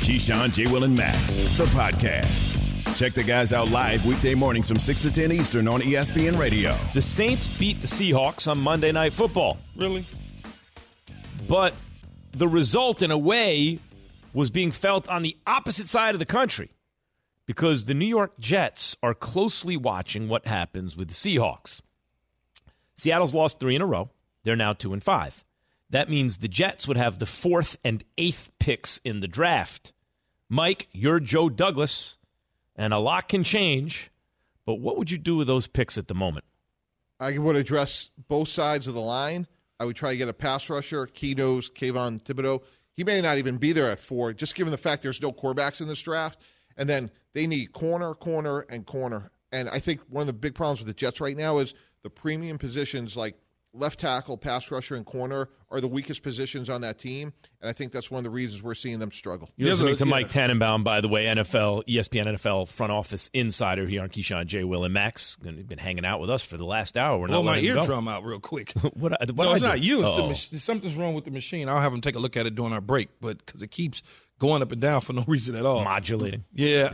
Keyshawn, J. Will, and Max, the podcast. Check the guys out live weekday mornings from 6 to 10 Eastern on ESPN Radio. The Saints beat the Seahawks on Monday Night Football. Really? But the result, in a way, was being felt on the opposite side of the country because the New York Jets are closely watching what happens with the Seahawks. Seattle's lost 3 in a row. They're now 2-5. That means the Jets would have the 4th and 8th picks in the draft. Mike, you're Joe Douglas, and a lot can change, but what would you do with those picks at the moment? I would address both sides of the line. I would try to get a pass rusher, Keyno's, Kayvon Thibodeau. He may not even be there at 4, just given the fact there's no quarterbacks in this draft. And then they need corner, and corner. And I think one of the big problems with the Jets right now is the premium positions like left tackle, pass rusher, and corner are the weakest positions on that team, and I think that's one of the reasons we're seeing them struggle. You're listening to Mike Tannenbaum, by the way, ESPN NFL front office insider here on Keyshawn, J. Will, and Max. He's been hanging out with us for the last hour. We're not my letting eardrum out real quick. No, it's not you. It's something's wrong with the machine. I'll have him take a look at it during our break, but because it keeps going up and down for no reason at all. Modulating. Yeah.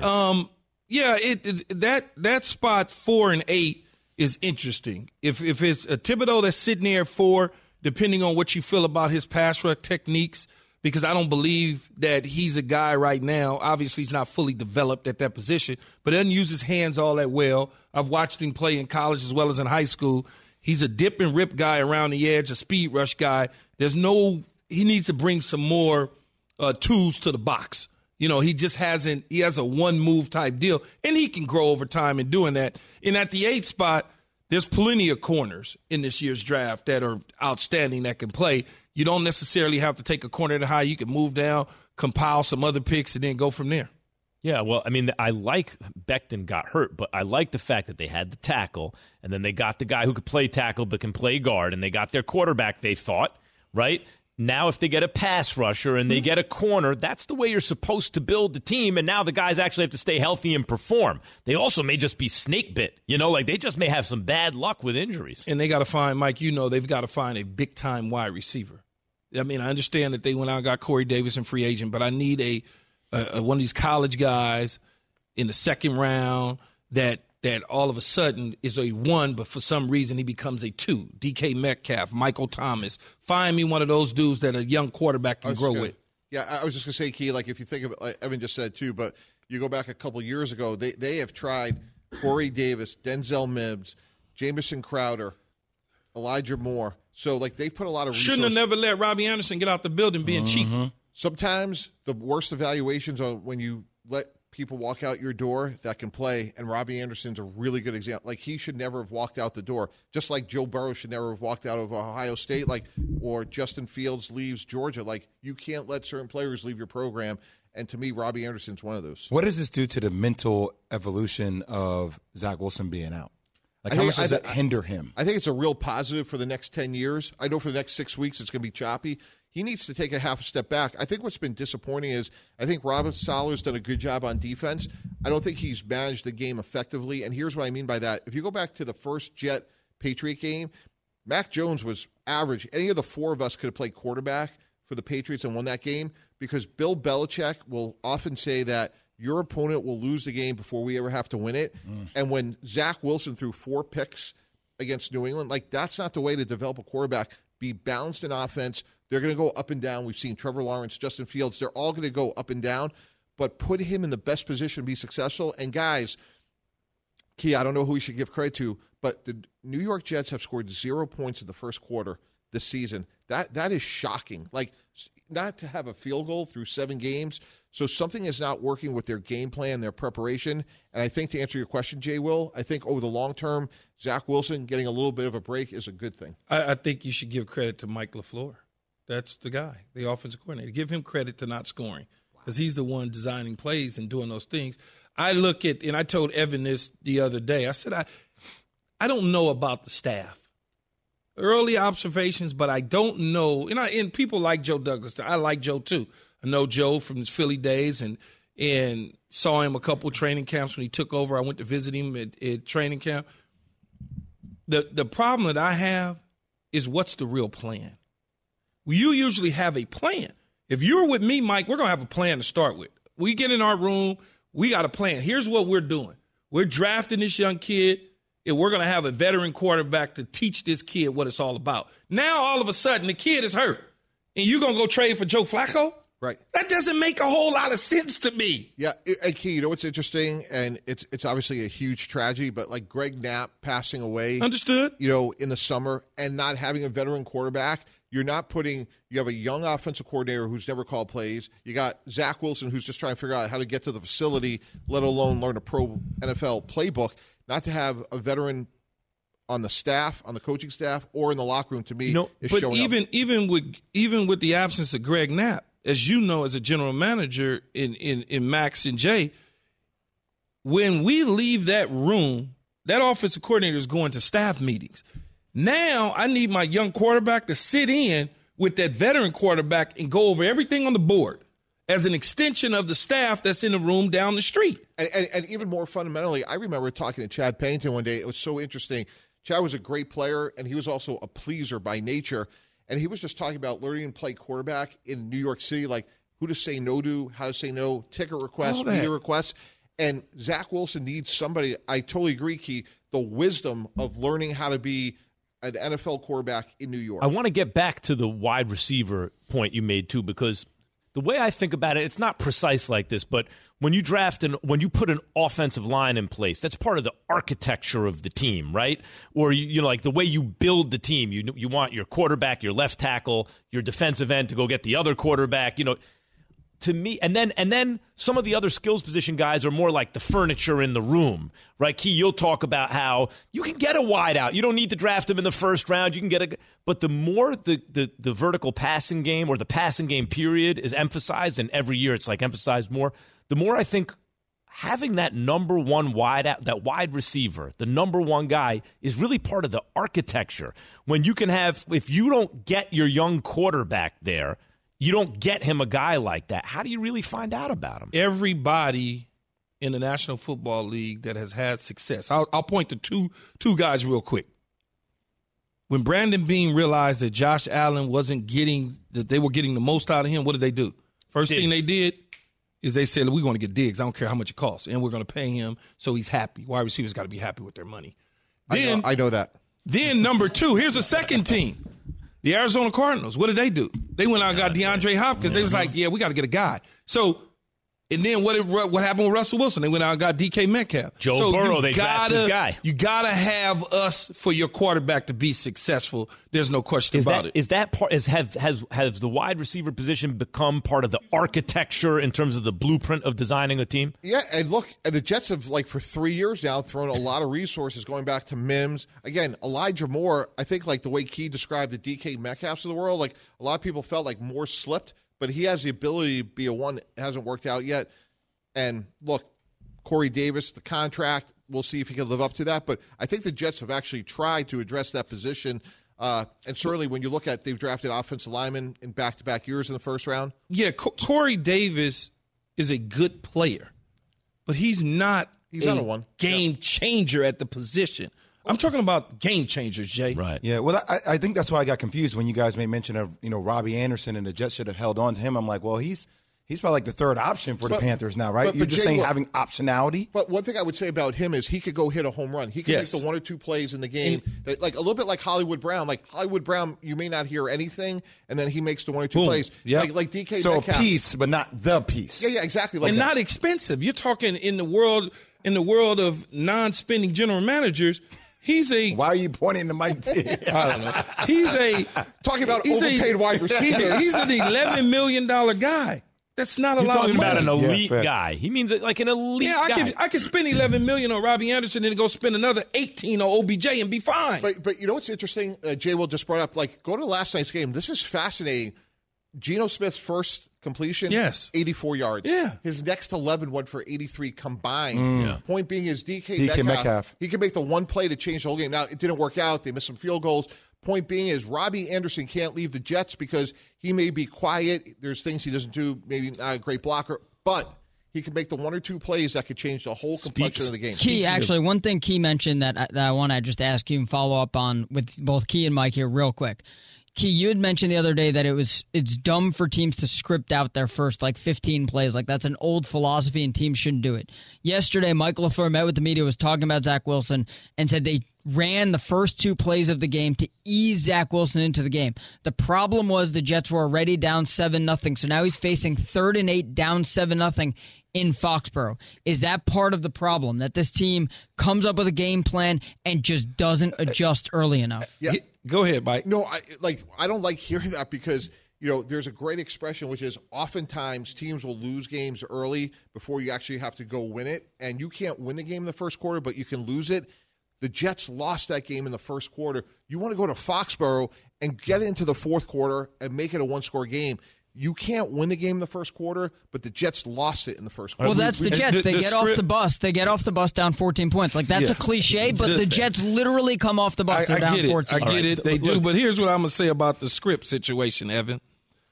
That spot 4 and 8 is interesting. If it's a Thibodeau that's sitting there at 4, depending on what you feel about his pass rush techniques, because I don't believe that he's a guy right now. Obviously, he's not fully developed at that position, but doesn't use his hands all that well. I've watched him play in college as well as in high school. He's a dip and rip guy around the edge, a speed rush guy. He needs to bring some more tools to the box. You know, he has a one-move type deal, and he can grow over time in doing that. And at the 8th spot, there's plenty of corners in this year's draft that are outstanding that can play. You don't necessarily have to take a corner that high. You can move down, compile some other picks, and then go from there. Yeah, well, I mean, I like Becton got hurt, but I like the fact that they had the tackle, and then they got the guy who could play tackle but can play guard, and they got their quarterback, they thought, right? Now if they get a pass rusher and they get a corner, that's the way you're supposed to build the team, and now the guys actually have to stay healthy and perform. They also may just be snake bit. They just may have some bad luck with injuries. And they got to find, Mike, they've got to find a big-time wide receiver. I mean, I understand that they went out and got Corey Davis in free agent, but I need one of these college guys in the 2nd round that all of a sudden is a 1, but for some reason he becomes a 2. DK Metcalf, Michael Thomas. Find me one of those dudes that a young quarterback can grow with. Yeah, I was just going to say, Key, like if you think of it, like Evan just said too, but you go back a couple years ago, they have tried Corey Davis, Denzel Mims, Jamison Crowder, Elijah Moore. So, like, they put a lot of resources. Shouldn't have never let Robbie Anderson get out the building being cheap. Sometimes the worst evaluations are when you let people walk out your door that can play, and Robbie Anderson's a really good example. Like, he should never have walked out the door, just like Joe Burrow should never have walked out of Ohio State, or Justin Fields leaves Georgia. Like, you can't let certain players leave your program, and to me, Robbie Anderson's one of those. What does this do to the mental evolution of Zach Wilson being out? Like, how much does it hinder him? I think it's a real positive for the next 10 years. I know for the next 6 weeks it's going to be choppy. He needs to take a half a step back. I think what's been disappointing is I think Robert Saleh's done a good job on defense. I don't think he's managed the game effectively, and here's what I mean by that. If you go back to the first Jet-Patriot game, Mac Jones was average. Any of the 4 of us could have played quarterback for the Patriots and won that game because Bill Belichick will often say that your opponent will lose the game before we ever have to win it. And when Zach Wilson threw 4 picks against New England, like, that's not the way to develop a quarterback. Be balanced in offense. They're going to go up and down. We've seen Trevor Lawrence, Justin Fields. They're all going to go up and down, but put him in the best position to be successful. And, guys, Key, I don't know who we should give credit to, but the New York Jets have scored 0 points in the first quarter this season. That is shocking. Like, not to have a field goal through 7 games. So something is not working with their game plan, their preparation. And I think to answer your question, Jay Will, I think over the long term, Zach Wilson getting a little bit of a break is a good thing. I think you should give credit to Mike LaFleur. That's the guy, the offensive coordinator. Give him credit to not scoring because he's the one designing plays and doing those things. I look at, and I told Evan this the other day, I said, I don't know about the staff. Early observations, but I don't know. And people like Joe Douglas. I like Joe too. I know Joe from his Philly days and saw him a couple of training camps when he took over. I went to visit him at training camp. The problem that I have is what's the real plan? You usually have a plan. If you're with me, Mike, we're going to have a plan to start with. We get in our room. We got a plan. Here's what we're doing. We're drafting this young kid, and we're going to have a veteran quarterback to teach this kid what it's all about. Now, all of a sudden, the kid is hurt, and you're going to go trade for Joe Flacco? Right. That doesn't make a whole lot of sense to me. Yeah, and Key, you know what's interesting, and it's obviously a huge tragedy, but like Greg Knapp passing away. Understood. In the summer and not having a veteran quarterback, you have a young offensive coordinator who's never called plays. You got Zach Wilson who's just trying to figure out how to get to the facility, let alone learn a pro NFL playbook. Not to have a veteran on the staff, on the coaching staff, or in the locker room, to me, is showing up. Even with the absence of Greg Knapp, as you know, as a general manager in Max and Jay, when we leave that room, that offensive coordinator is going to staff meetings. Now I need my young quarterback to sit in with that veteran quarterback and go over everything on the board as an extension of the staff that's in the room down the street. And even more fundamentally, I remember talking to Chad Pennington one day. It was so interesting. Chad was a great player, and he was also a pleaser by nature. And he was just talking about learning to play quarterback in New York City, like who to say no to, how to say no, ticket requests, media requests. And Zach Wilson needs somebody, I totally agree, Key, the wisdom of learning how to be an NFL quarterback in New York. I want to get back to the wide receiver point you made, too, because the way I think about it, it's not precise like this, but when you draft and when you put an offensive line in place, that's part of the architecture of the team, right? Or you know, like the way you build the team. You want your quarterback, your left tackle, your defensive end to go get the other quarterback. You know, to me, and then some of the other skills position guys are more like the furniture in the room, right? Key, you'll talk about how you can get a wide out. You don't need to draft him in the first round. You can get but the more the vertical passing game or the passing game period is emphasized, and every year it's like emphasized more, the more I think having that number one wide out, that wide receiver, the number one guy, is really part of the architecture. When you can have, if you don't get your young quarterback there, you don't get him a guy like that. How do you really find out about him? Everybody in the National Football League that has had success. I'll point to two guys real quick. When Brandon Beane realized that Josh Allen that they were getting the most out of him, what did they do? First thing they did is they said, we're going to get Diggs. I don't care how much it costs. And we're going to pay him so he's happy. Wide receivers got to be happy with their money. I know that. Then number two, here's a second team. The Arizona Cardinals, what did they do? They went out and got DeAndre Hopkins. They was like, yeah, we got to get a guy. So, and then what happened with Russell Wilson? They went out and got DK Metcalf. Joe Burrow, they drafted this guy. You got to have us for your quarterback to be successful. There's no question about it. Is that part? Has the wide receiver position become part of the architecture in terms of the blueprint of designing a team? Yeah, and look, the Jets have, like, for 3 years now, thrown a lot of resources going back to Mims. Again, Elijah Moore, I think, like the way Key described the DK Metcalfs of the world, like a lot of people felt like Moore slipped, but he has the ability to be a one that hasn't worked out yet. And look, Corey Davis, the contract, we'll see if he can live up to that. But I think the Jets have actually tried to address that position. And certainly when you look at, they've drafted offensive linemen in back-to-back years in the first round. Yeah, Corey Davis is a good player, but he's not a game changer at the position. I'm talking about game changers, Jay. Right. Yeah, well, I think that's why I got confused when you guys made mention of, Robbie Anderson and the Jets should have held on to him. I'm like, well, he's probably like the third option for the Panthers now, right? You're just saying having optionality? But one thing I would say about him is he could go hit a home run. He could make the one or two plays in the game, like a little bit like Hollywood Brown. Like Hollywood Brown, you may not hear anything, and then he makes the one or two plays. Yeah. Like DK so Metcalf. A piece, but not the piece. Yeah, exactly. And not expensive. You're talking in the world of non-spending general managers. Why are you pointing to Mike T? I don't know. Talking about overpaid wide receiver. He's an $11 million guy. That's not a lot of money. You're talking about an elite guy. He means like an elite guy. I could spend $11 million on Robbie Anderson and go spend another 18 on OBJ and be fine. But you know what's interesting? Jay Will just brought up, like, go to last night's game. This is fascinating. Geno Smith's first completion, 84 yards. Yeah. His next 11 went for 83 combined. Point being is DK Metcalf, he can make the one play to change the whole game. Now, it didn't work out. They missed some field goals. Point being is Robbie Anderson can't leave the Jets because he may be quiet. There's things he doesn't do, maybe not a great blocker, but he can make the one or two plays that could change the whole complexion of the game. Key, actually, one thing Key mentioned that I want to just ask you and follow up on with both Key and Mike here real quick. Key, you had mentioned the other day that it's dumb for teams to script out their first 15 plays. That's an old philosophy and teams shouldn't do it. Yesterday, Mike LaFleur met with the media, was talking about Zach Wilson, and said they ran the first 2 plays of the game to ease Zach Wilson into the game. The problem was the Jets were already down 7-0, so now he's facing 3rd and 8 down 7-0 in Foxborough. Is that part of the problem, that this team comes up with a game plan and just doesn't adjust early enough? Yeah. Go ahead, Mike. No, I don't like hearing that because, there's a great expression, which is oftentimes teams will lose games early before you actually have to go win it. And you can't win the game in the first quarter, but you can lose it. The Jets lost that game in the first quarter. You want to go to Foxborough and get into the fourth quarter and make it a 1-score game. You can't win the game in the first quarter, but the Jets lost it in the first quarter. Well, that's the Jets. They get off the bus. They get off the bus down 14 points. That's a cliche, but the Jets literally come off the bus. They're down 14. I get it. They do. But here's what I'm going to say about the script situation, Evan.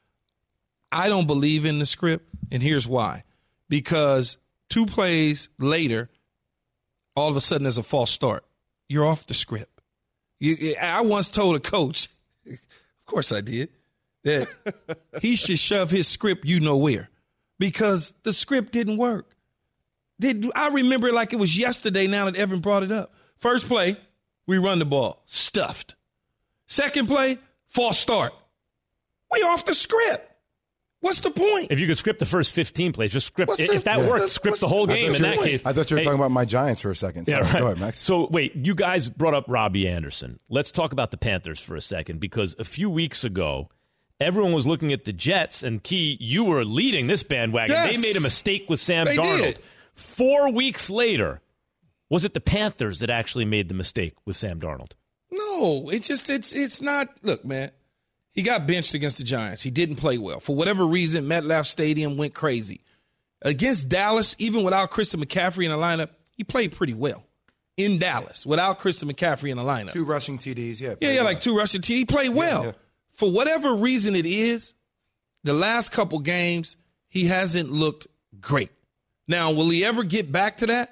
I don't believe in the script, and here's why. Because 2 plays later, all of a sudden there's a false start. You're off the script. I once told a coach, of course I did, that he should shove his script where because the script didn't work. I remember it like it was yesterday now that Evan brought it up. First play, we run the ball, stuffed. Second play, false start. We off the script. What's the point? If you could script the first 15 plays, just script. If that works, script the whole game in that case. I thought you were talking about my Giants for a second. Sorry. Yeah, right. Go ahead, Max. So, wait, you guys brought up Robbie Anderson. Let's talk about the Panthers for a second, because a few weeks ago, everyone was looking at the Jets, and Key, you were leading this bandwagon. Yes. They made a mistake with Sam They Darnold. did. 4 weeks later, was it the Panthers that actually made the mistake with Sam Darnold? No, it's not. Look, man, he got benched against the Giants. He didn't play well. For whatever reason, MetLife Stadium went crazy. Against Dallas, even without Christian McCaffrey in the lineup, he played pretty well. In Dallas, without Christian McCaffrey in the lineup. 2 rushing TDs, yeah. Yeah, like 2 rushing TDs. He played well. Yeah. For whatever reason it is, the last couple games, he hasn't looked great. Now, will he ever get back to that?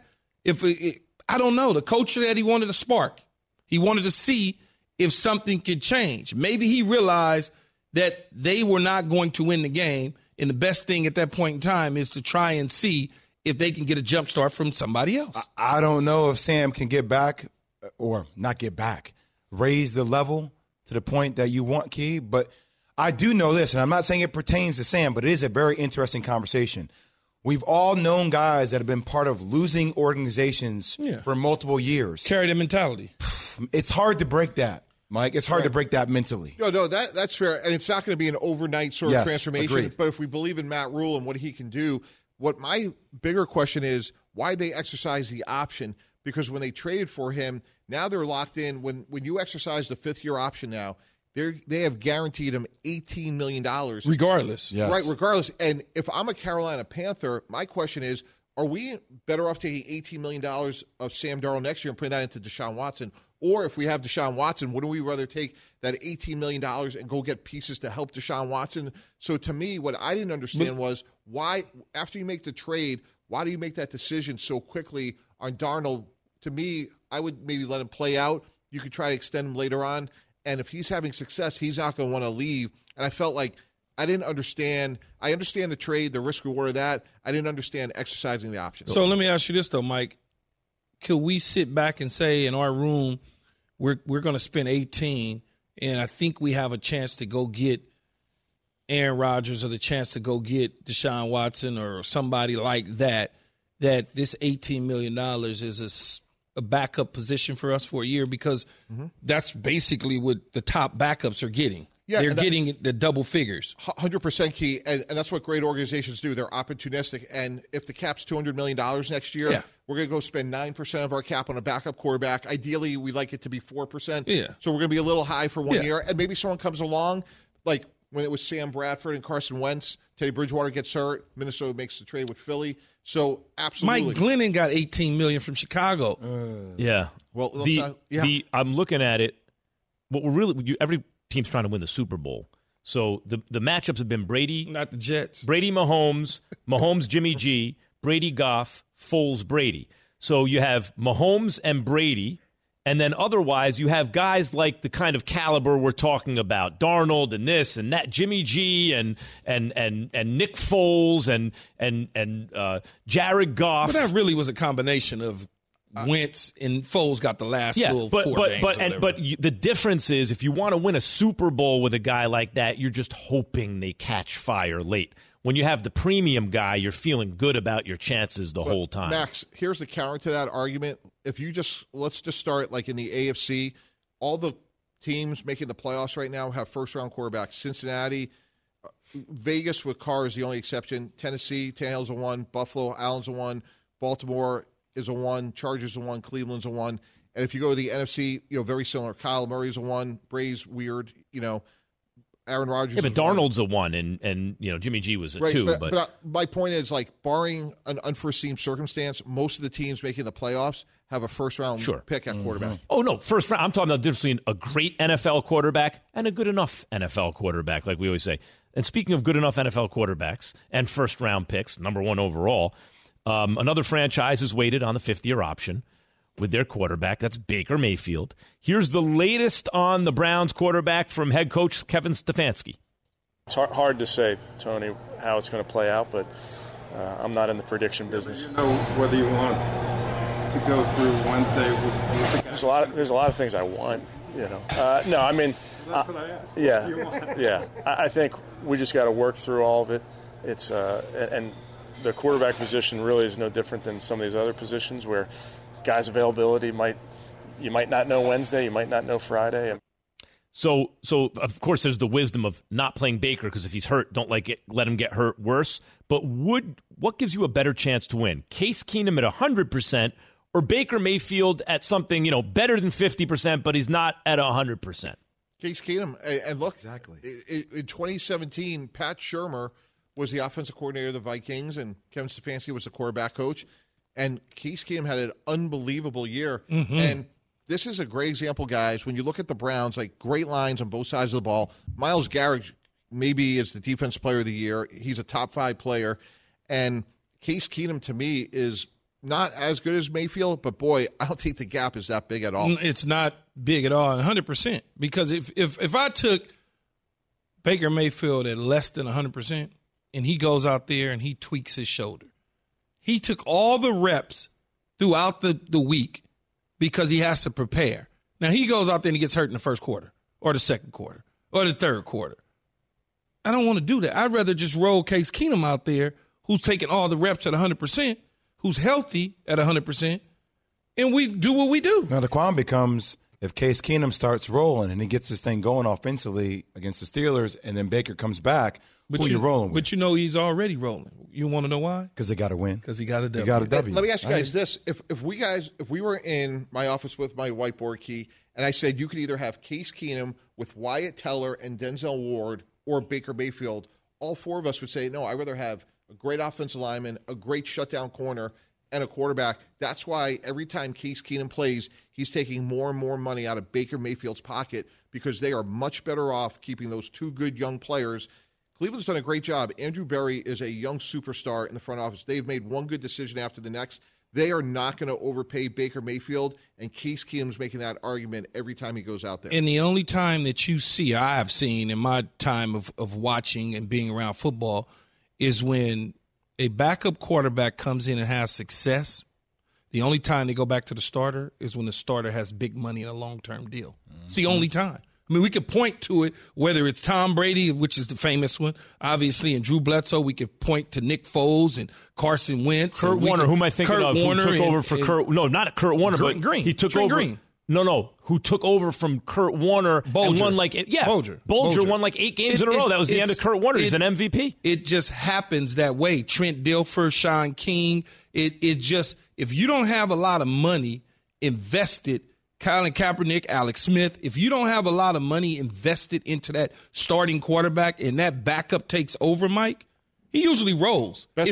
I don't know. The coach said he wanted a spark. He wanted to see if something could change. Maybe he realized that they were not going to win the game, and the best thing at that point in time is to try and see if they can get a jump start from somebody else. I don't know if Sam can get back or not get back, raise the level to the point that you want, Key. But I do know this, and I'm not saying it pertains to Sam, but it is a very interesting conversation. We've all known guys that have been part of losing organizations for multiple years. Carry that mentality. It's hard to break that, Mike. It's hard to break that mentally. No, that's fair. And it's not going to be an overnight sort of transformation. Agreed. But if we believe in Matt Rule and what he can do, what my bigger question is, why they exercise the option? Because when they traded for him, now they're locked in. When you exercise the 5th-year option now, they have guaranteed him $18 million. Regardless. Yes. Right, regardless. And if I'm a Carolina Panther, my question is, are we better off taking $18 million of Sam Darnold next year and putting that into Deshaun Watson? Or if we have Deshaun Watson, wouldn't we rather take that $18 million and go get pieces to help Deshaun Watson? So to me, what I didn't understand was why, after you make the trade, why do you make that decision so quickly on Darnold? To me, I would maybe let him play out. You could try to extend him later on. And if he's having success, he's not going to want to leave. And I felt like I didn't understand. I understand the trade, the risk reward of that. I didn't understand exercising the option. So let me ask you this, though, Mike. Could we sit back and say in our room, we're going to spend 18, and I think we have a chance to go get Aaron Rodgers or the chance to go get Deshaun Watson or somebody like that, that this $18 million is a backup position for us for a year? Because that's basically what the top backups are getting. Yeah, they're getting the double figures. 100% Key, and that's what great organizations do. They're opportunistic, and if the cap's $200 million next year, we're going to go spend 9% of our cap on a backup quarterback. Ideally, we like it to be 4%. Yeah. So we're going to be a little high for 1 year, and maybe someone comes along, like when it was Sam Bradford and Carson Wentz, Teddy Bridgewater gets hurt, Minnesota makes the trade with Philly. So absolutely. Mike Glennon got $18 million from Chicago. Yeah. Well, I'm looking at it. What we're really every team's trying to win the Super Bowl. So the matchups have been Brady, not the Jets. Brady, Mahomes, Jimmy G, Brady, Goff, Foles, Brady. So you have Mahomes and Brady, And then otherwise, you have guys like the kind of caliber we're talking about, Darnold and this and that, Jimmy G and Nick Foles and Jared Goff. But that really was a combination of Wentz and Foles got the last little 4 games. But the difference is, if you want to win a Super Bowl with a guy like that, you're just hoping they catch fire late. When you have the premium guy, you're feeling good about your chances the whole time. Max, here's the counter to that argument. If you let's just start like in the AFC, all the teams making the playoffs right now have first-round quarterbacks. Cincinnati, Vegas with Carr is the only exception. Tennessee, Tannehill's a 1. Buffalo, Allen's a 1. Baltimore is a 1. Chargers a 1. Cleveland's a 1. And if you go to the NFC, very similar. Kyle Murray's a 1. Bray's weird, Aaron Rodgers. Yeah, but Darnold's a 1, and Jimmy G was a 2. But my point is, like, barring an unforeseen circumstance, most of the teams making the playoffs have a first-round pick at quarterback. Oh, no, first round. I'm talking about the difference between a great NFL quarterback and a good enough NFL quarterback, like we always say. And speaking of good enough NFL quarterbacks and first-round picks, number 1 overall, another franchise has waited on the 5th-year option with their quarterback. That's Baker Mayfield. Here's the latest on the Browns quarterback from head coach Kevin Stefanski. It's hard to say, Tony, how it's going to play out, but I'm not in the prediction business. Do you know whether you want to go through Wednesday? There's a lot of things I want, No, I mean, that's what I asked. Yeah. I think we just got to work through all of it. It's and the quarterback position really is no different than some of these other positions where guys' availability you might not know Wednesday, you might not know Friday. So of course there's the wisdom of not playing Baker, because if he's hurt, don't let him get hurt worse. But what gives you a better chance to win? Case Keenum at 100% or Baker Mayfield at something, better than 50%, but he's not at 100%? Case Keenum. And look, exactly. In 2017, Pat Shurmur was the offensive coordinator of the Vikings, and Kevin Stefanski was the quarterback coach. And Case Keenum had an unbelievable year. Mm-hmm. And this is a great example, guys. When you look at the Browns, like, great lines on both sides of the ball. Myles Garrett maybe is the defensive player of the year. He's a top 5 player. And Case Keenum, to me, is not as good as Mayfield, but, boy, I don't think the gap is that big at all. It's not big at all, 100%. Because if I took Baker Mayfield at less than 100% and he goes out there and he tweaks his shoulder, he took all the reps throughout the week because he has to prepare. Now, he goes out there and he gets hurt in the first quarter or the second quarter or the third quarter. I don't want to do that. I'd rather just roll Case Keenum out there, who's taking all the reps at 100%, who's healthy at 100%, and we do what we do. Now, the qualm becomes if Case Keenum starts rolling and he gets this thing going offensively against the Steelers and then Baker comes back, who are you rolling with? But he's already rolling. You want to know why? Because they got to win. Because he got a W. Let me ask you guys this. If we were in my office with my whiteboard key and I said you could either have Case Keenum with Wyatt Teller and Denzel Ward or Baker Mayfield, all 4 of us would say, no, I'd rather have a great offensive lineman, a great shutdown corner, and a quarterback. That's why every time Case Keenum plays, he's taking more and more money out of Baker Mayfield's pocket, because they are much better off keeping those 2 good young players. Cleveland's done a great job. Andrew Berry is a young superstar in the front office. They've made one good decision after the next. They are not going to overpay Baker Mayfield, and Case Keenum's making that argument every time he goes out there. And the only time that you see, I've seen in my time of watching and being around football, is when a backup quarterback comes in and has success. The only time they go back to the starter is when the starter has big money in a long-term deal. Mm-hmm. It's the only time. I mean, we could point to it, whether it's Tom Brady, which is the famous one, obviously, and Drew Bledsoe. We could point to Nick Foles and Carson Wentz. Kurt Warner, who am I thinking of? Warner who took over for Kurt? No, not Kurt Warner, but Green. He took Trent over. Green. No, who took over from Kurt Warner Bolger. and won Bolger won like 8 games in a row. That was the end of Kurt Warner. He's an MVP. It just happens that way. Trent Dilfer, Sean King. It just, if you don't have a lot of money invested, Colin Kaepernick, Alex Smith, if you don't have a lot of money invested into that starting quarterback and that backup takes over, Mike, he usually rolls. Best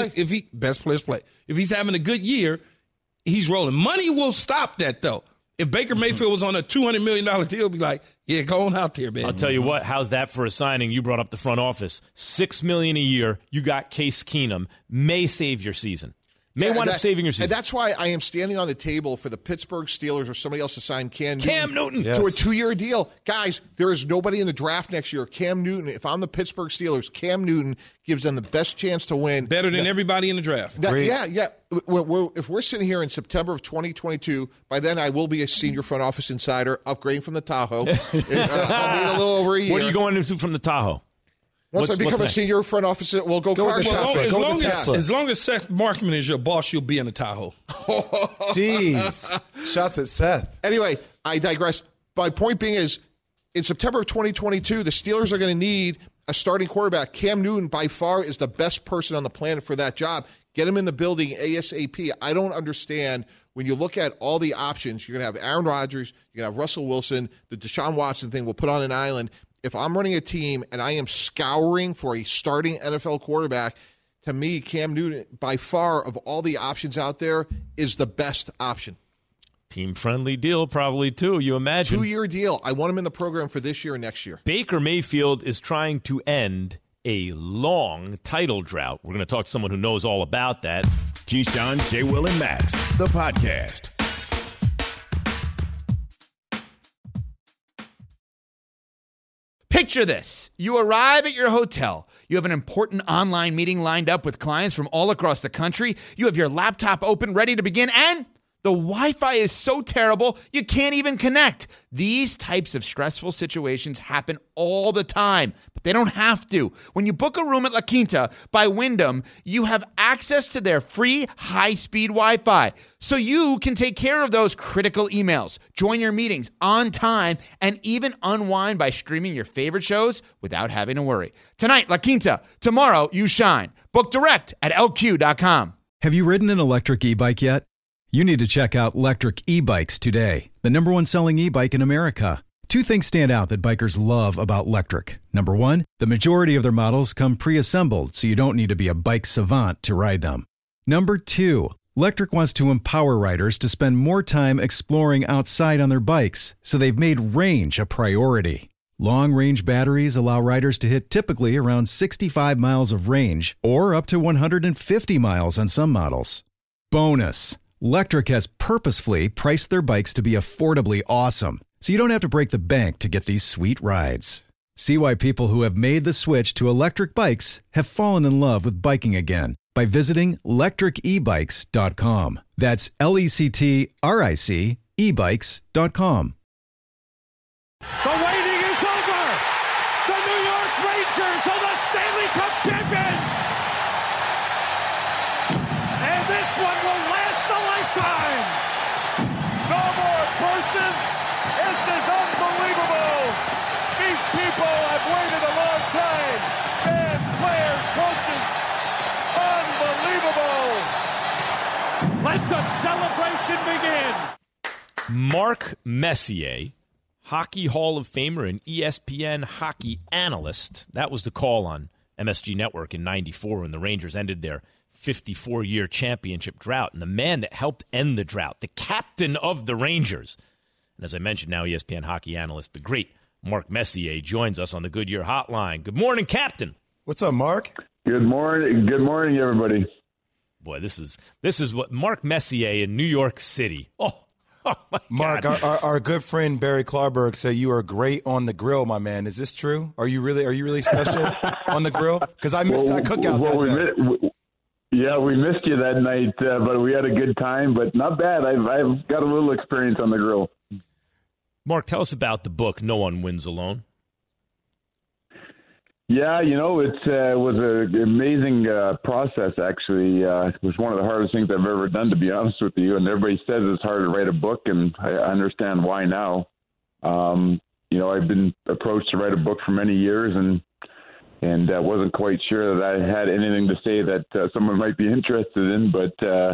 players play. If he's having a good year, he's rolling. Money will stop that, though. If Baker Mayfield was on a $200 million deal, be like, yeah, go on out there, man. I'll tell you what, how's that for a signing? You brought up the front office. $6 million a year. You got Case Keenum. May save your season. may wind up saving your season. And that's why I am standing on the table for the Pittsburgh Steelers or somebody else to sign Cam Newton Yes. to a 2-year deal. Guys, there is nobody in the draft next year. Cam Newton, if I'm the Pittsburgh Steelers, Cam Newton gives them the best chance to win. Better than everybody in the draft. Yeah. If we're sitting here in September of 2022, by then I will be a senior front office insider, upgrading from the Tahoe. I'll be in a little over a year. What are you going into from the Tahoe? Once I become a senior front office, we'll go car shopping. As long as Seth Markman is your boss, you'll be in the Tahoe. Jeez. Shots at Seth. Anyway, I digress. My point being is, in September of 2022, the Steelers are going to need a starting quarterback. Cam Newton, by far, is the best person on the planet for that job. Get him in the building ASAP. I don't understand when you look at all the options. You're going to have Aaron Rodgers. You're going to have Russell Wilson. The Deshaun Watson thing will put on an island. If I'm running a team and I am scouring for a starting NFL quarterback, to me, Cam Newton, by far, of all the options out there, is the best option. Team-friendly deal probably, too, you imagine. 2-year deal. I want him in the program for this year and next year. Baker Mayfield is trying to end a long title drought. We're going to talk to someone who knows all about that. Keyshawn, J. Will, and Max, the podcast. Picture this. You arrive at your hotel. You have an important online meeting lined up with clients from all across the country. You have your laptop open, ready to begin, and the Wi-Fi is so terrible, you can't even connect. These types of stressful situations happen all the time, but they don't have to. When you book a room at La Quinta by Wyndham, you have access to their free high-speed Wi-Fi, so you can take care of those critical emails, join your meetings on time, and even unwind by streaming your favorite shows without having to worry. Tonight, La Quinta. Tomorrow, you shine. Book direct at LQ.com. Have you ridden an electric e-bike yet? You need to check out Lectric E-Bikes today, the #1 selling e-bike in America. Two things stand out that bikers love about Lectric. Number one, the majority of their models come pre-assembled, so you don't need to be a bike savant to ride them. Number two, Lectric wants to empower riders to spend more time exploring outside on their bikes, so they've made range a priority. Long-range batteries allow riders to hit typically around 65 miles of range, or up to 150 miles on some models. Bonus! Lectric has purposefully priced their bikes to be affordably awesome, so you don't have to break the bank to get these sweet rides. See why people who have made the switch to electric bikes have fallen in love with biking again by visiting lectricebikes.com. That's LECTRIC ebikes.com. The waiting is over! The New York Rangers are the Stanley Cup champions! And this one will last a lifetime! No more curses! This is unbelievable! These people have waited a long time! Fans, players, coaches! Unbelievable! Let the celebration begin! Mark Messier, Hockey Hall of Famer and ESPN hockey analyst. That was the call on MSG Network in '94 when the Rangers ended their 54-year championship drought. And the man that helped end the drought, the captain of the Rangers, and as I mentioned, now ESPN hockey analyst, the great Mark Messier, joins us on the Goodyear Hotline. Good morning, Captain. What's up, Mark? Good morning. Good morning, everybody. Boy, this is what Mark Messier in New York City. Oh my Mark, God. our good friend Barry Klarberg said you are great on the grill, my man. Is this true? Are you really special on the grill? Because I missed that cookout that day. Yeah, we missed you that night, but we had a good time. But not bad. I've got a little experience on the grill. Mark, tell us about the book, No One Wins Alone. Yeah, it was an amazing process, actually. It was one of the hardest things I've ever done, to be honest with you. And everybody says it's hard to write a book, and I understand why now. I've been approached to write a book for many years, and wasn't quite sure that I had anything to say that someone might be interested in. But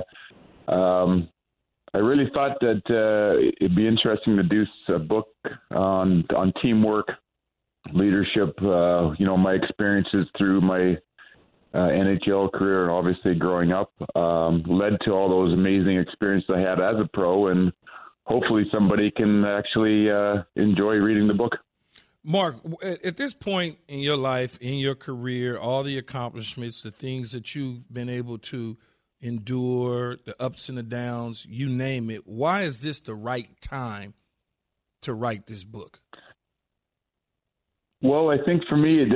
I really thought that it'd be interesting to do a book on teamwork, leadership, my experiences through my NHL career and obviously growing up led to all those amazing experiences I had as a pro, and hopefully somebody can actually enjoy reading the book. Mark, at this point in your life, in your career, all the accomplishments, the things that you've been able to endure the ups and the downs, you name it. Why is this the right time to write this book? Well, I think for me,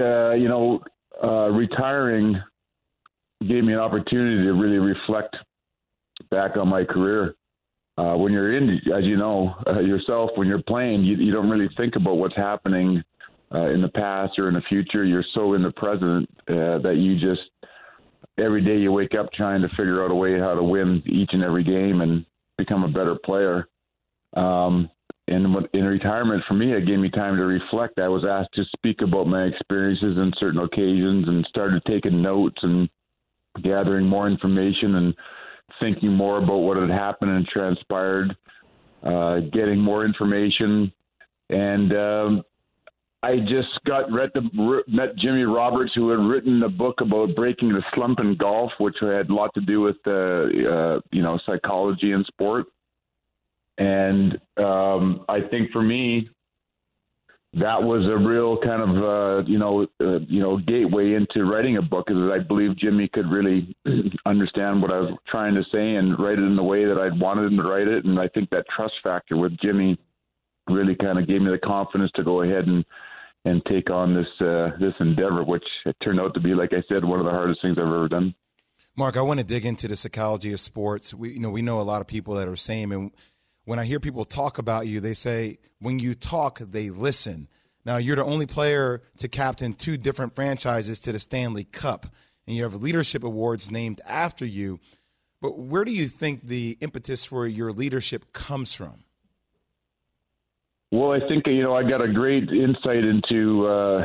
retiring gave me an opportunity to really reflect back on my career. When you're in, as you know yourself, when you're playing, you don't really think about what's happening in the past or in the future. You're so in the present that you just, every day you wake up trying to figure out a way how to win each and every game and become a better player. And in retirement for me, it gave me time to reflect. I was asked to speak about my experiences in certain occasions and started taking notes and gathering more information and thinking more about what had happened and transpired, getting more information. And I just met Jimmy Roberts, who had written a book about breaking the slump in golf, which had a lot to do with psychology in sport. And I think for me, that was a real kind of gateway into writing a book, because I believe Jimmy could really understand what I was trying to say and write it in the way that I'd wanted him to write it. And I think that trust factor with Jimmy really kind of gave me the confidence to go ahead and take on this endeavor, which it turned out to be, like I said, one of the hardest things I've ever done. Mark, I want to dig into the psychology of sports. We know a lot of people that are same, and when I hear people talk about you, they say when you talk, they listen. Now, you're the only player to captain 2 different franchises to the Stanley Cup, and you have leadership awards named after you. But where do you think the impetus for your leadership comes from? Well, I think, I got a great insight into,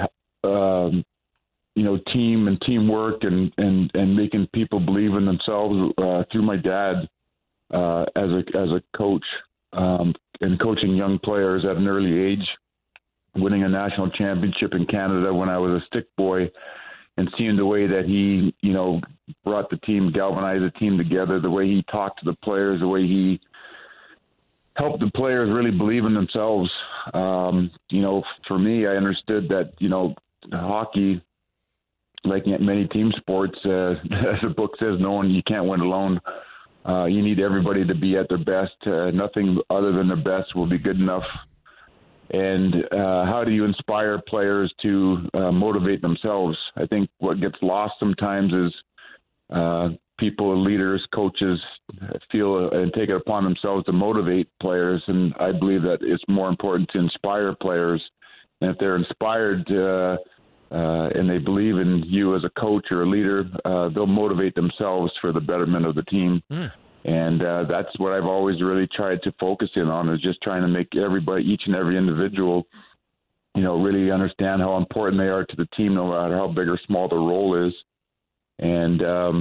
team and teamwork and making people believe in themselves through my dad as a coach and coaching young players at an early age, winning a national championship in Canada when I was a stick boy, and seeing the way that he, brought the team, galvanized the team together, the way he talked to the players, the way he help the players really believe in themselves. For me, I understood that, hockey, like many team sports, as the book says, you can't win alone. You need everybody to be at their best. Nothing other than their best will be good enough. And how do you inspire players to motivate themselves? I think what gets lost sometimes is people, leaders, coaches feel and take it upon themselves to motivate players. And I believe that it's more important to inspire players. And if they're inspired and they believe in you as a coach or a leader, they'll motivate themselves for the betterment of the team. And that's what I've always really tried to focus in on, is just trying to make everybody, each and every individual, really understand how important they are to the team, no matter how big or small the role is. And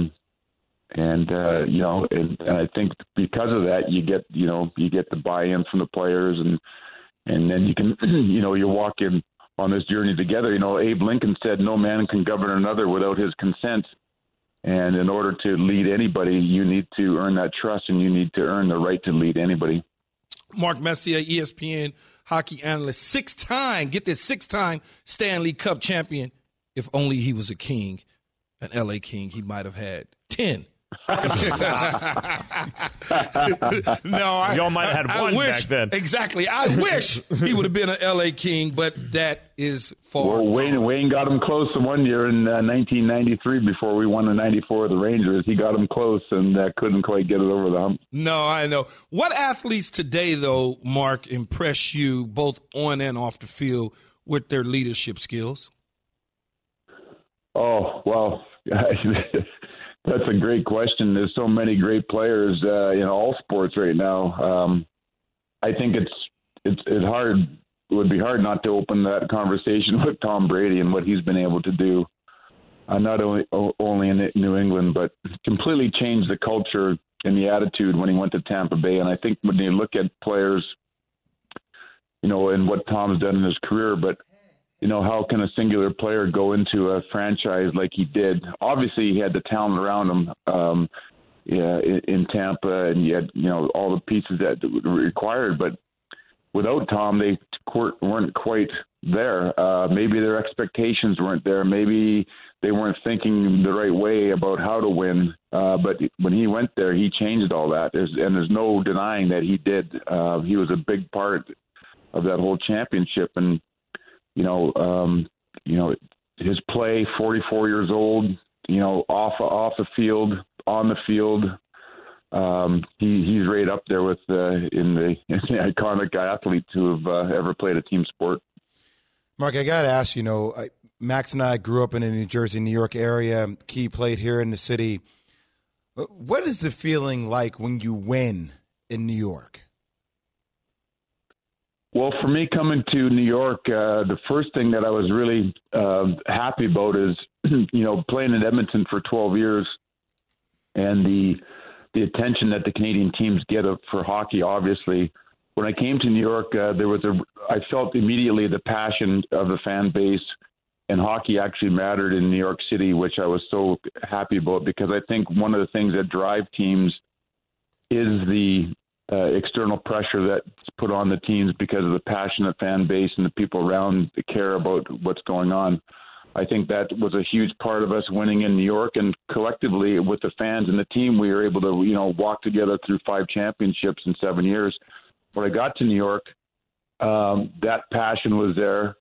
I think because of that, you get the buy-in from the players, and then you can, you walk in on this journey together. Abe Lincoln said, "No man can govern another without his consent." And in order to lead anybody, you need to earn that trust, and you need to earn the right to lead anybody. Mark Messier, ESPN hockey analyst, 6-time Stanley Cup champion. If only he was a king, an LA King, he might have had 10. Y'all might have had one back then. Exactly. I wish he would have been an LA King, but that is far. Well, Wayne got him close the one year in 1993 before we won the 94 of the Rangers. He got him close and couldn't quite get it over the hump. No, I know. What athletes today, though, Mark, impress you both on and off the field with their leadership skills? Oh, well, that's a great question. There's so many great players in all sports right now. I think it's hard. It would be hard not to open that conversation with Tom Brady and what he's been able to do, not only in New England, but completely changed the culture and the attitude when he went to Tampa Bay. And I think when you look at players, and what Tom's done in his career, but how can a singular player go into a franchise like he did? Obviously, he had the talent around him in Tampa, and he had all the pieces that were required. But without Tom, they weren't quite there. Maybe their expectations weren't there. Maybe they weren't thinking the right way about how to win. But when he went there, he changed all that. There's no denying that he did. He was a big part of that whole championship. And, his play, 44 years old, off the field, on the field, he's right up there with in the iconic athletes who have ever played a team sport. Mark, I got to ask, Max and I grew up in the New Jersey, New York area. Key played here in the city. What is the feeling like when you win in New York? Well, for me, coming to New York, the first thing that I was really happy about is, playing in Edmonton for 12 years and the attention that the Canadian teams get for hockey, obviously. When I came to New York, I felt immediately the passion of the fan base, and hockey actually mattered in New York City, which I was so happy about, because I think one of the things that drive teams is the external pressure that's put on the teams because of the passionate fan base and the people around that care about what's going on. I think that was a huge part of us winning in New York, and collectively with the fans and the team, we were able to, walk together through 5 championships in 7 years. When I got to New York, that passion was there.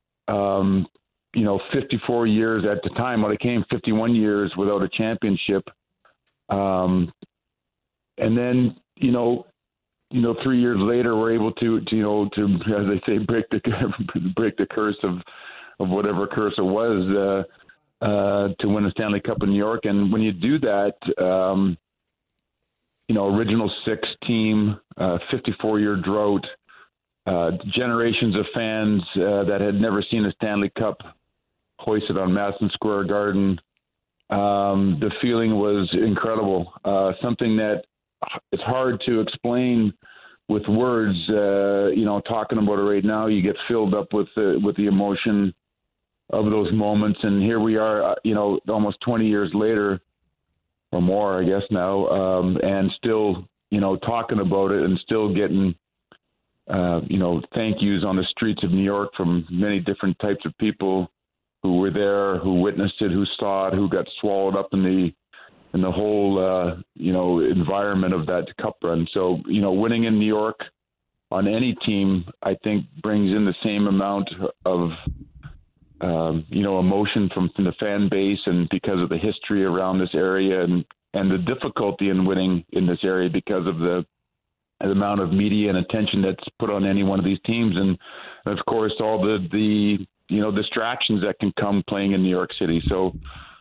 54 years at the time when I came, 51 years without a championship. And then, 3 years later, we're able to as they say, break the curse of whatever curse it was to win a Stanley Cup in New York. And when you do that, original 6 team, 54-year drought, generations of fans that had never seen a Stanley Cup hoisted on Madison Square Garden. The feeling was incredible, something that it's hard to explain with words. Talking about it right now, you get filled up with the emotion of those moments. And here we are, almost 20 years later or more, I guess now, and still, talking about it and still getting, thank yous on the streets of New York from many different types of people who were there, who witnessed it, who saw it, who got swallowed up in the whole, environment of that cup run. So, winning in New York on any team, I think brings in the same amount of, emotion from the fan base, and because of the history around this area and the difficulty in winning in this area because of the amount of media and attention that's put on any one of these teams. And of course, all the distractions that can come playing in New York City. So,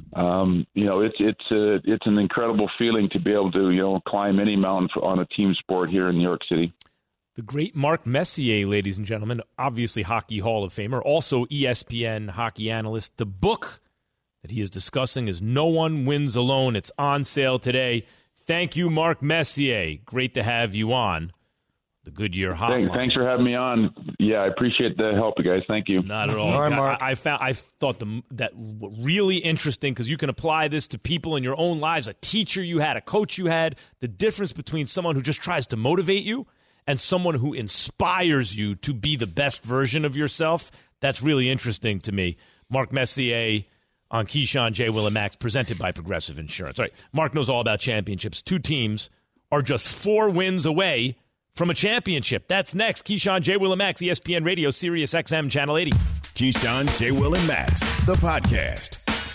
it's an incredible feeling to be able to, climb any mountain on a team sport here in New York City. The great Mark Messier, ladies and gentlemen, obviously Hockey Hall of Famer, also ESPN hockey analyst. The book that he is discussing is No One Wins Alone. It's on sale today. Thank you, Mark Messier. Great to have you on the Goodyear Hotline. Thanks for having me on. Yeah, I appreciate the help, you guys. Thank you. Not at all. All right, Mark. I thought that really interesting, because you can apply this to people in your own lives, a teacher you had, a coach you had, the difference between someone who just tries to motivate you and someone who inspires you to be the best version of yourself. That's really interesting to me. Mark Messier on Keyshawn, J. Will, and Max, presented by Progressive Insurance. All right, Mark knows all about championships. 2 teams are just 4 wins away from a championship. That's next. Keyshawn, J. Will, and Max, ESPN Radio, Sirius XM, Channel 80. Keyshawn, J. Will, and Max, the podcast.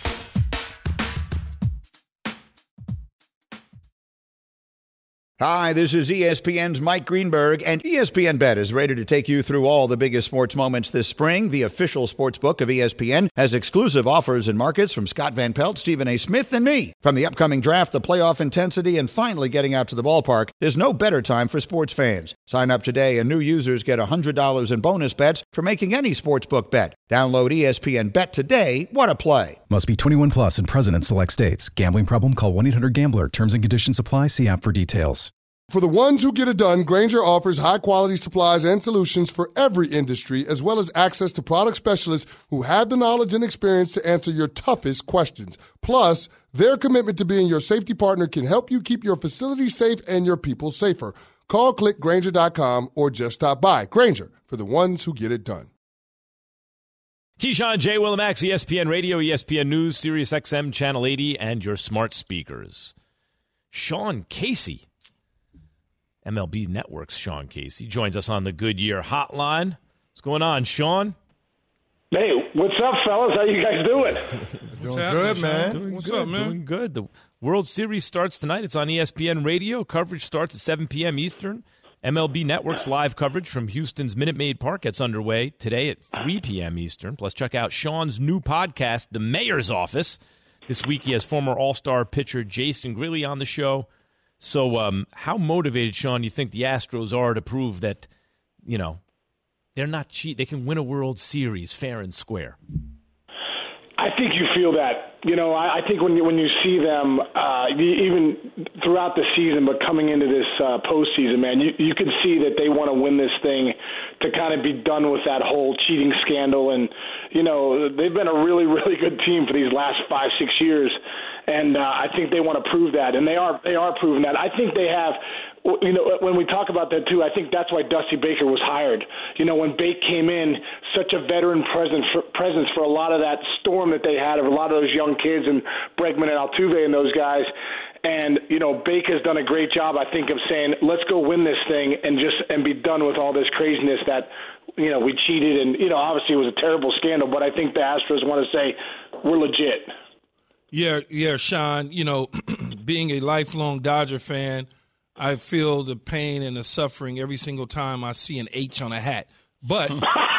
Hi, this is ESPN's Mike Greenberg, and ESPN Bet is ready to take you through all the biggest sports moments this spring. The official sports book of ESPN has exclusive offers and markets from Scott Van Pelt, Stephen A. Smith, and me. From the upcoming draft, the playoff intensity, and finally getting out to the ballpark, there's no better time for sports fans. Sign up today, and new users get $100 in bonus bets for making any sportsbook bet. Download ESPN Bet today. What a play. Must be 21 plus and present in select states. Gambling problem? Call 1-800-GAMBLER. Terms and conditions apply. See app for details. For the ones who get it done, Grainger offers high-quality supplies and solutions for every industry, as well as access to product specialists who have the knowledge and experience to answer your toughest questions. Plus, their commitment to being your safety partner can help you keep your facility safe and your people safer. Call, click Grainger.com, or just stop by. Grainger, for the ones who get it done. Keyshawn, J. Will, and Max, ESPN Radio, ESPN News, Sirius XM, Channel 80, and your smart speakers. Sean Casey, MLB Network's Sean Casey, joins us on the Goodyear Hotline. What's going on, Sean? Hey, what's up, fellas? How you guys doing? Doing good, man. What's up, man? Doing good. The World Series starts tonight. It's on ESPN Radio. Coverage starts at 7 p.m. Eastern. MLB Network's live coverage from Houston's Minute Maid Park gets underway today at 3 p.m. Eastern. Plus, check out Sean's new podcast, The Mayor's Office. This week, he has former All-Star pitcher Jason Grilli on the show. So how motivated, Sean, do you think the Astros are to prove that, you know, they're not cheat? They can win a World Series fair and square. I think you feel that. You know, I think when you see them, even throughout the season, but coming into this postseason, man, you can see that they want to win this thing to kind of be done with that whole cheating scandal. And, you know, they've been a really, really good team for these last 5-6 years. And I think they want to prove that. And they are proving that. I think they have. You know, when we talk about that, too, I think that's why Dusty Baker was hired. You know, when Bake came in, such a veteran presence for a lot of that storm that they had of a lot of those young kids and Bregman and Altuve and those guys. And, you know, Bake has done a great job, I think, of saying, let's go win this thing and be done with all this craziness that, you know, we cheated. And, you know, obviously it was a terrible scandal, but I think the Astros want to say we're legit. Yeah, Sean, you know, being a lifelong Dodger fan, I feel the pain and the suffering every single time I see an H on a hat. But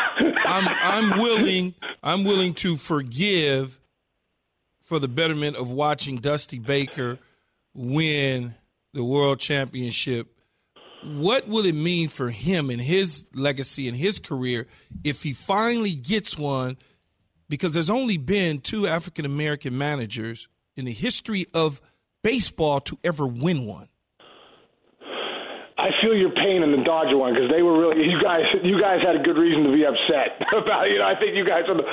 I'm willing to forgive for the betterment of watching Dusty Baker win the World Championship. What will it mean for him and his legacy and his career if he finally gets one? Because there's only been 2 African-American managers in the history of baseball to ever win one. I feel your pain in the Dodger one because they were really you guys had a good reason to be upset about I think you guys were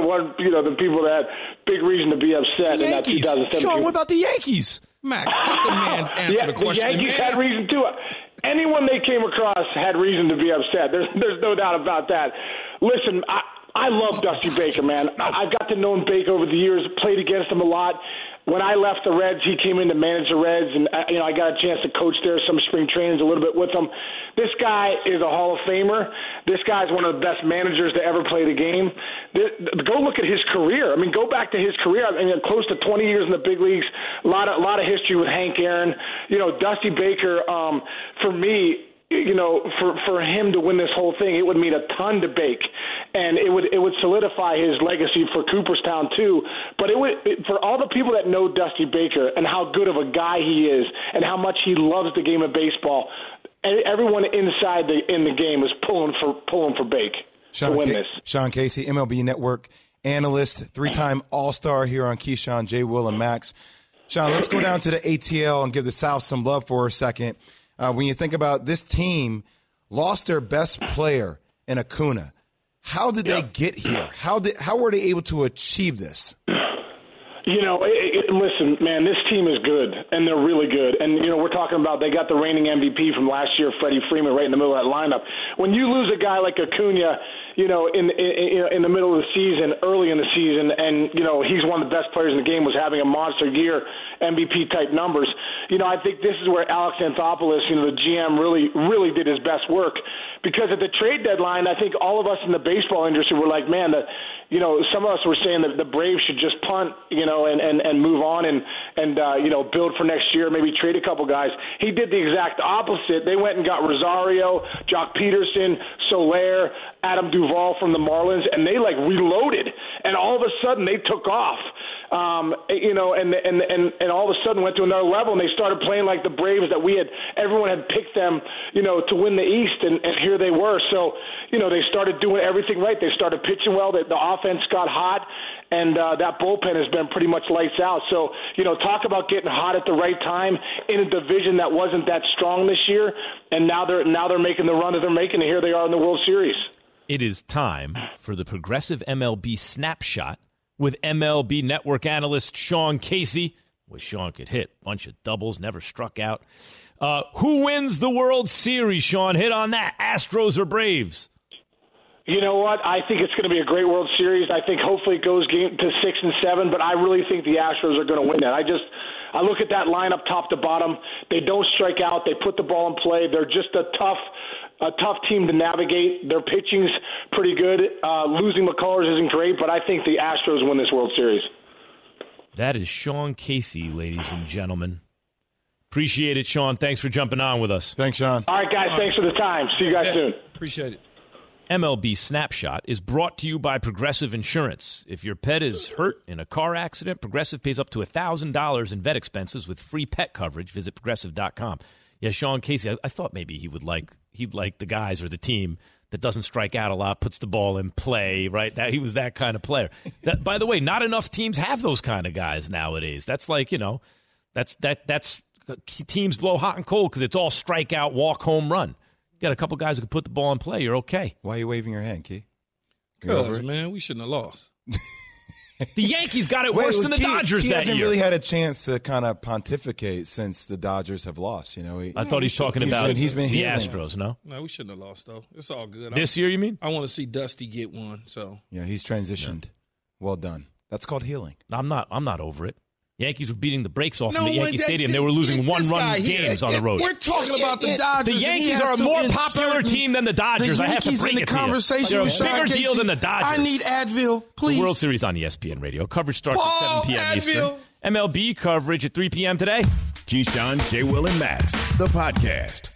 the people that had big reason to be upset in that 2017. Sean, what about the Yankees? Max, let the man answer the question. The Yankees had reason too. Anyone they came across had reason to be upset. There's no doubt about that. Listen, I love Dusty Baker, man. I've got to know Baker over the years, played against him a lot. When I left the Reds, he came in to manage the Reds, and I got a chance to coach there, some spring trainings, a little bit with him. This guy is a Hall of Famer. This guy's one of the best managers to ever play the game. Go look at his career. I mean, go back to his career. I mean, close to 20 years in the big leagues. A lot of history with Hank Aaron. You know, Dusty Baker. For me, you know, for him to win this whole thing, it would mean a ton to Bake, and it would solidify his legacy for Cooperstown too. But for all the people that know Dusty Baker and how good of a guy he is and how much he loves the game of baseball, everyone inside in the game is pulling for Bake to win this. Sean Casey, MLB Network analyst, 3-time All-Star here on Keyshawn, J. Will, and Max. Sean, let's go down to the ATL and give the South some love for a second. When you think about this team, lost their best player in Acuna. How did they get here? How were they able to achieve this? You know, listen, man, this team is good, and they're really good. And, you know, we're talking about they got the reigning MVP from last year, Freddie Freeman, right in the middle of that lineup. When you lose a guy like Acuna, you know, in the middle of the season, early in the season, and, you know, he's one of the best players in the game, was having a monster year, MVP-type numbers. You know, I think this is where Alex Anthopoulos, you know, the GM, really did his best work. Because at the trade deadline, I think all of us in the baseball industry were like, man, you know, some of us were saying that the Braves should just punt, you know, and move on and you know, build for next year, maybe trade a couple guys. He did the exact opposite. They went and got Rosario, Jock Peterson, Soler, Adam Duvall from the Marlins, and they like reloaded. And all of a sudden they took off. You know, and all of a sudden went to another level, and they started playing like the Braves that everyone had picked them, you know, to win the East, and here they were. So, you know, they started doing everything right. They started pitching well. The offense got hot, and that bullpen has been pretty much lights out. So, you know, talk about getting hot at the right time in a division that wasn't that strong this year, and now they're making the run that they're making, and here they are in the World Series. It is time for the Progressive MLB Snapshot with MLB Network analyst Sean Casey. Well, Sean could hit. Bunch of doubles, never struck out. Who wins the World Series, Sean? Hit on that. Astros or Braves? You know what? I think it's going to be a great World Series. I think hopefully it goes game to 6 and 7, but I really think the Astros are going to win that. I look at that lineup top to bottom. They don't strike out. They put the ball in play. They're just a tough team to navigate. Their pitching's pretty good. Losing McCullers isn't great, but I think the Astros win this World Series. That is Sean Casey, ladies and gentlemen. Appreciate it, Sean. Thanks for jumping on with us. Thanks, Sean. All right, guys. Thanks for the time. See you guys soon. Appreciate it. MLB Snapshot is brought to you by Progressive Insurance. If your pet is hurt in a car accident, Progressive pays up to $1,000 in vet expenses with free pet coverage. Visit Progressive.com. Yeah, Sean Casey, I thought maybe he'd like the guys or the team that doesn't strike out a lot, puts the ball in play, right? That he was that kind of player. By the way, not enough teams have those kind of guys nowadays. That's like, that's teams blow hot and cold because it's all strikeout, walk, home run. You got a couple guys who can put the ball in play, you're okay. Why are you waving your hand, Key? Because, man, we shouldn't have lost. The Yankees got it worse than the Dodgers Key that hasn't year. Really had a chance to kind of pontificate since the Dodgers have lost. I thought he's talking about the Astros. No, we shouldn't have lost though. It's all good. This year, you mean? I want to see Dusty get one. So yeah, he's transitioned. Yeah. Well done. That's called healing. I'm not over it. Yankees were beating the brakes off in Yankee Stadium. They were losing one-run games on the road. We're talking about the Dodgers. The Yankees are a more popular team than the Dodgers. I have to break it to you. They're a bigger deal than the Dodgers. I need Advil, please. The World Series on ESPN Radio. Coverage starts at 7 p.m. Eastern. MLB coverage at 3 p.m. today. Keyshawn, J. Will, and Max, the podcast.